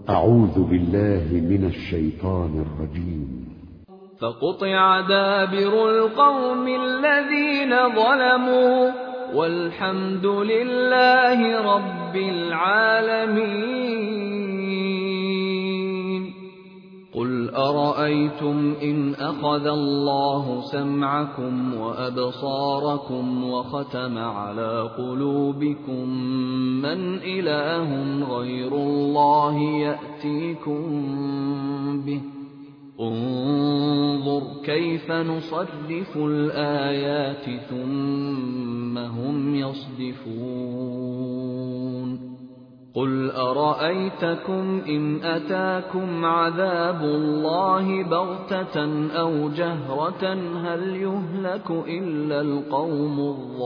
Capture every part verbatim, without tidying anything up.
أعوذ بالله من الشيطان الرجيم. فقطع دابر القوم الذين ظلموا والحمد لله رب العالمين. قل أرأيتم إن أخذ الله سمعكم وأبصاركم وختم على قلوبكم من إله غير الله يأتيكم به؟ انظر كيف نصرف الآيات ثم هم يصدفون. قل أرأيتكم إن أتاكم عذاب الله بغتة أو جهرة هل يهلك إلا القوم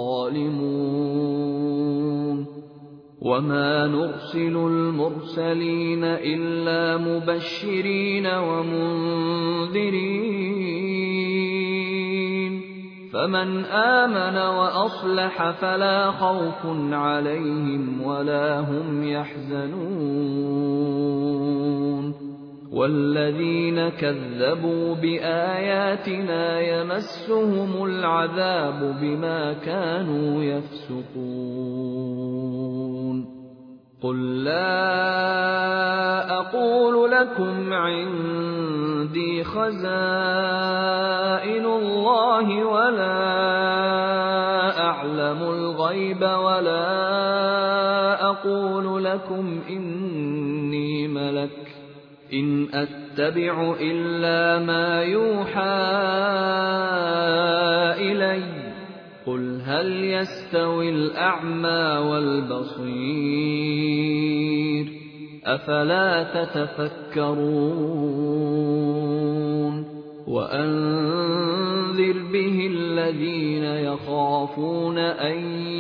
الظالمون؟ وما نرسل المرسلين إلا مبشرين ومنذرين، فمن آمن وأصلح فلا خوف عليهم ولا هم يحزنون. والذين كذبوا بآياتنا يمسهم العذاب بما كانوا يفسقون. قل لا أقول لكم عندي خزائن الله ولا أعلم الغيب ولا أقول لكم إني ملك إن أتبع إلا ما يوحى إلي. قل هل يستوي الأعمى والبصير أفلا تتفكرون. وأنذر به الذين يخافون أن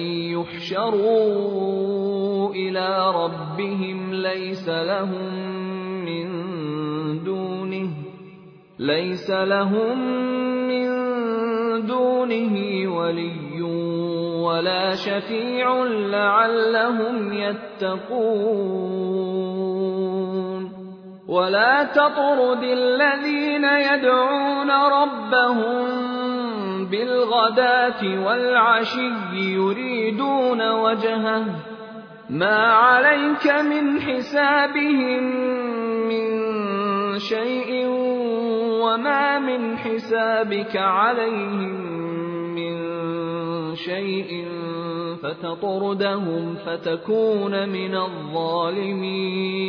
يحشروا إلى ربهم ليس لهم من دونه ليس لهم من دونه ولي ولا شفيع لعلهم يتقون. ولا تطرد الذين يدعون ربهم بالغداة والعشي يريدون وجهه ما عليك من حسابهم من شيء وما من حسابك عليهم من شيء فتطردهم فتكون من الظالمين.